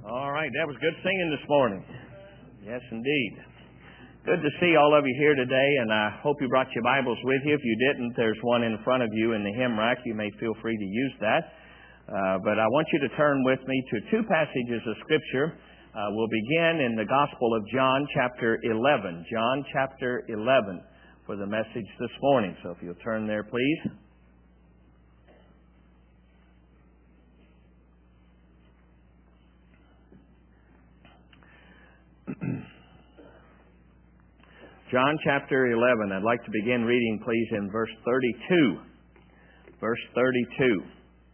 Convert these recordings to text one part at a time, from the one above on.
All right, that was good singing this morning. Yes, indeed. Good to see all of you here today, and I hope you brought your Bibles with you. If you didn't, there's one in front of you in the hymn rack. You may feel free to use that. But I want you to turn with me to two passages of Scripture. We'll begin in the Gospel of John, chapter 11. John, chapter 11, for the message this morning. So if you'll turn there, please. John chapter 11. I'd like to begin reading, please, in verse 32. Verse 32.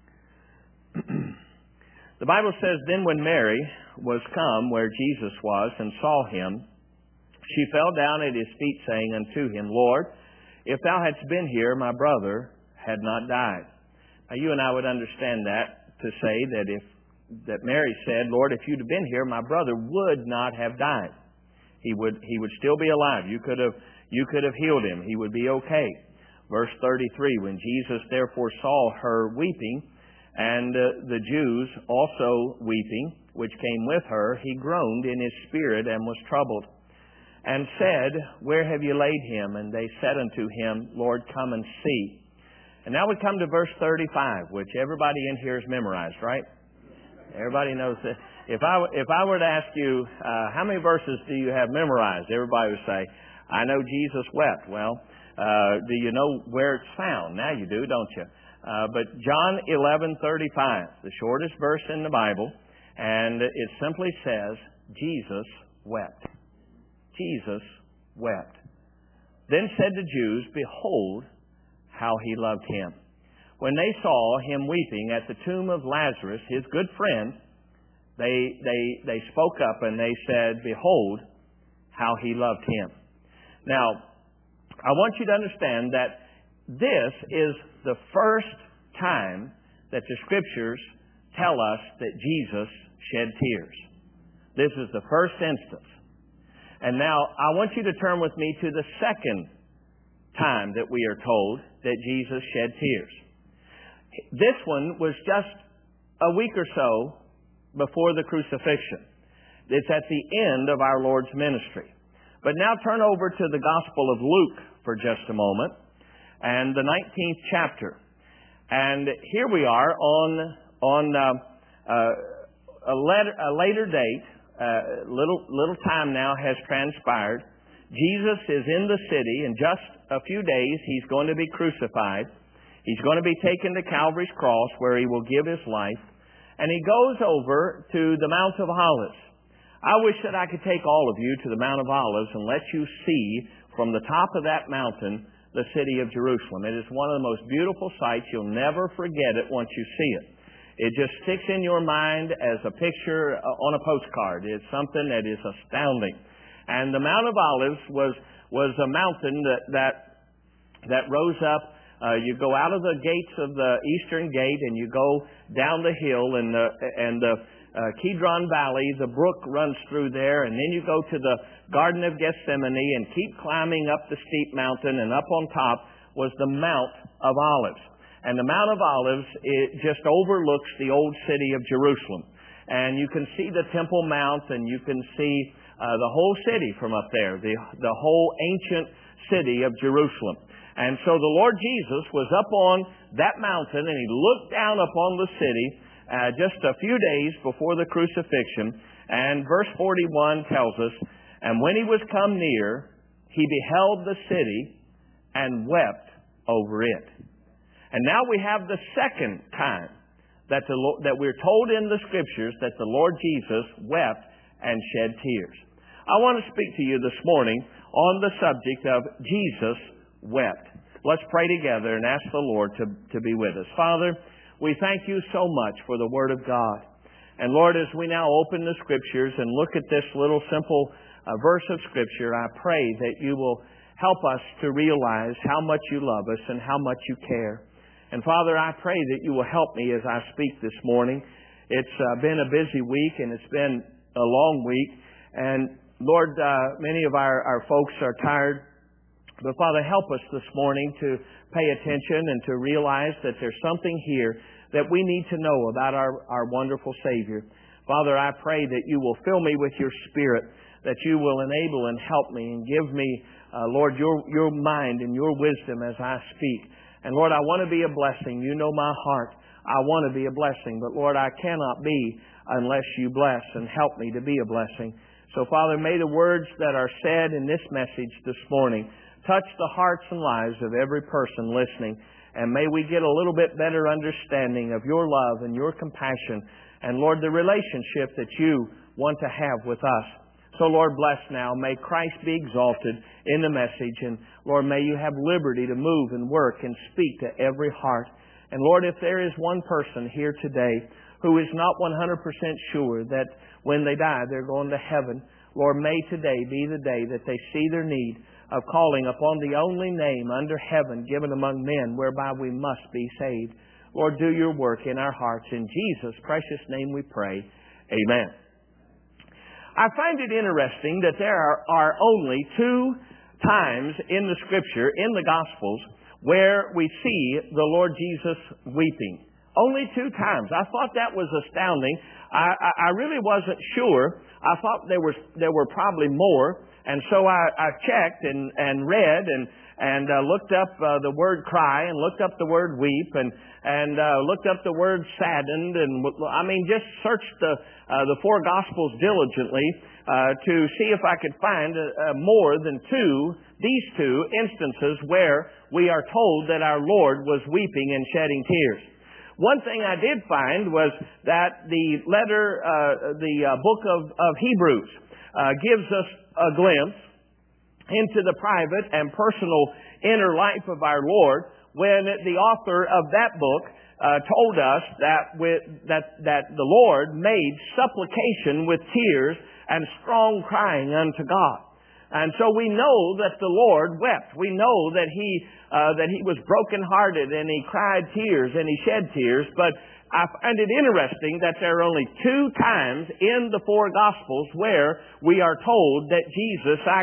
The Bible says, "Then when Mary was come where Jesus was and saw him, she fell down at his feet, saying unto him, Lord, if thou hadst been here, my brother had not died." Now you and I would understand that to say that Mary said, Lord, if you'd have been here, my brother would not have died. He would still be alive. You could have healed him. He would be okay. Verse 33, when Jesus therefore saw her weeping, and the Jews also weeping, which came with her, he groaned in his spirit and was troubled, and said, Where have you laid him? And they said unto him, Lord, come and see. And now we come to verse 35, which everybody in here has memorized, right? Everybody knows that. If I were to ask you, how many verses do you have memorized? Everybody would say, I know Jesus wept. Well, do you know where it's found? Now you do, don't you? But John 11:35, the shortest verse in the Bible, and it simply says, Jesus wept. Jesus wept. Then said the Jews, Behold, how he loved him. When they saw him weeping at the tomb of Lazarus, his good friend, they spoke up and they said, Behold, how he loved him. Now, I want you to understand that this is the first time that the Scriptures tell us that Jesus shed tears. This is the first instance. And now, I want you to turn with me to the second time that we are told that Jesus shed tears. This one was just a week or so before the crucifixion. It's at the end of our Lord's ministry. But now turn over to the Gospel of Luke for just a moment, and the 19th chapter. And here we are on a later date. Little time now has transpired. Jesus is in the city. In just a few days, he's going to be crucified. He's going to be taken to Calvary's cross, where he will give his life. And he goes over to the Mount of Olives. I wish that I could take all of you to the Mount of Olives and let you see from the top of that mountain the city of Jerusalem. It is one of the most beautiful sights. You'll never forget it once you see it. It just sticks in your mind as a picture on a postcard. It's something that is astounding. And the Mount of Olives was a mountain that rose up. You go out of the gates of the eastern gate and you go down the hill, and the Kidron Valley, the brook runs through there, and then you go to the Garden of Gethsemane and keep climbing up the steep mountain, and up on top was the Mount of Olives. And the Mount of Olives, it just overlooks the old city of Jerusalem. And you can see the Temple Mount, and you can see the whole city from up there, the whole ancient city of Jerusalem. And so the Lord Jesus was up on that mountain, and he looked down upon the city just a few days before the crucifixion. And verse 41 tells us, And when he was come near, he beheld the city and wept over it. And now we have the second time that we're told in the Scriptures that the Lord Jesus wept and shed tears. I want to speak to you this morning on the subject of Jesus wept. Let's pray together and ask the Lord to be with us. Father, we thank you so much for the Word of God. And Lord, as we now open the Scriptures and look at this little simple verse of Scripture, I pray that you will help us to realize how much you love us and how much you care. And Father, I pray that you will help me as I speak this morning. It's been a busy week, and it's been a long week. And Lord, many of our folks are tired. But Father, help us this morning to pay attention and to realize that there's something here that we need to know about our wonderful Savior. Father, I pray that you will fill me with your Spirit, that you will enable and help me and give me, Lord, your mind and your wisdom as I speak. And Lord, I want to be a blessing. You know my heart. I want to be a blessing. But Lord, I cannot be unless you bless and help me to be a blessing. So Father, may the words that are said in this message this morning touch the hearts and lives of every person listening. And may we get a little bit better understanding of your love and your compassion. And Lord, the relationship that you want to have with us. So Lord, bless now. May Christ be exalted in the message. And Lord, may you have liberty to move and work and speak to every heart. And Lord, if there is one person here today who is not 100% sure that when they die they're going to heaven, Lord, may today be the day that they see their need of calling upon the only name under heaven given among men whereby we must be saved. Lord, do your work in our hearts. In Jesus' precious name we pray. Amen. I find it interesting that there are only 2 times in the Scripture, in the Gospels, where we see the Lord Jesus weeping. Only 2 times. I thought that was astounding. I really wasn't sure. I thought there were probably more. And so I checked and read and looked up the word cry and looked up the word weep and looked up the word saddened and just searched the 4 Gospels diligently to see if I could find more than these two instances where we are told that our Lord was weeping and shedding tears. One thing I did find was that the book of Hebrews gives us a glimpse into the private and personal inner life of our Lord when the author of that book told us that the Lord made supplication with tears and strong crying unto God. And so we know that the Lord wept. We know that He was brokenhearted and He cried tears and He shed tears. But I find it interesting that there are only 2 times in the 4 Gospels where we are told that Jesus